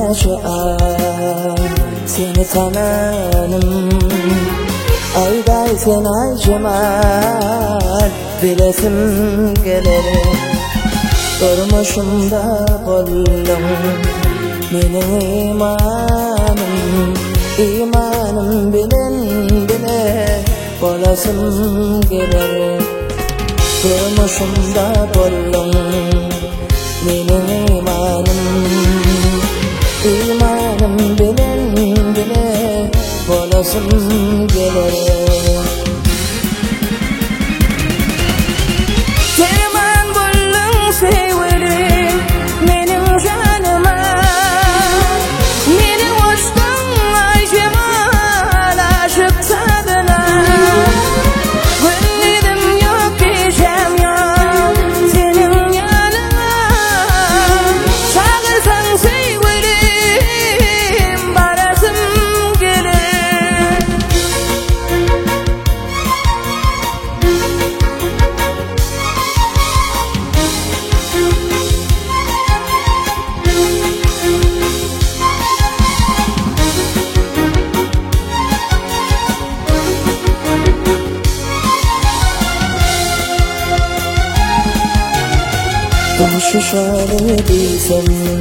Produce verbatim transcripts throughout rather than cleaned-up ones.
neçe ay seni tananım. Ayday sen ay cemal bilesim gelir. Durmuşumda bollum benim imanım, imanım bilen bile bolasım gelir. Durmuşumda bollum benim imanım, imanım bilen bile bolasım gelir. Komşu şöyle desem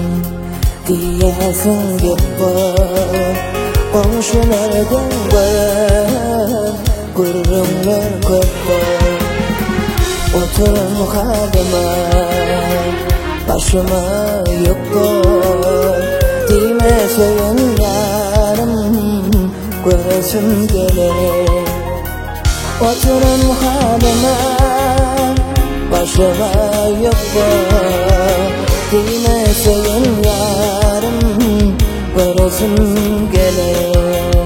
diyesin gibi var. Komşulardan var, gururumlar köp var. Oturun kadıma, başıma yok var. Dime söyün yarım, göresim gelir. Oturun kadıma, başıma yok var. Dime söyün yarım, göresim gelir.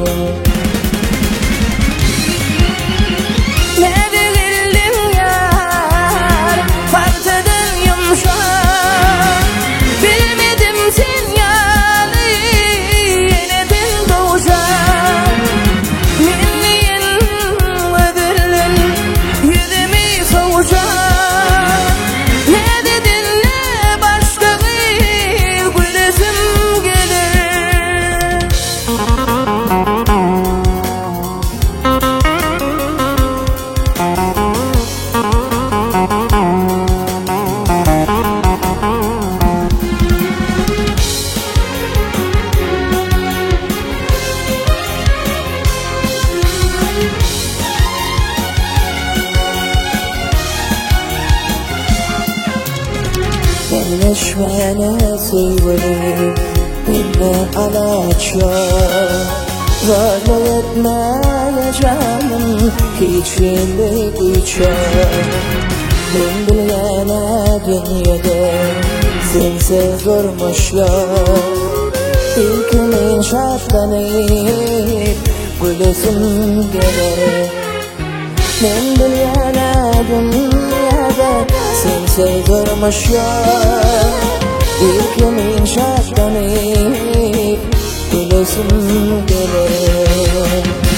Birleşmene severim, beni alaçlar. Varlık etmeye canım, hiçbir güçer. Ben bilene dünyada sensiz durmuşlar. İlkimin şartlanıp gülesim gelir. Ben bilene dünyada sensiz durmuşlar. İlkimin şartlanıp gülesim gelir.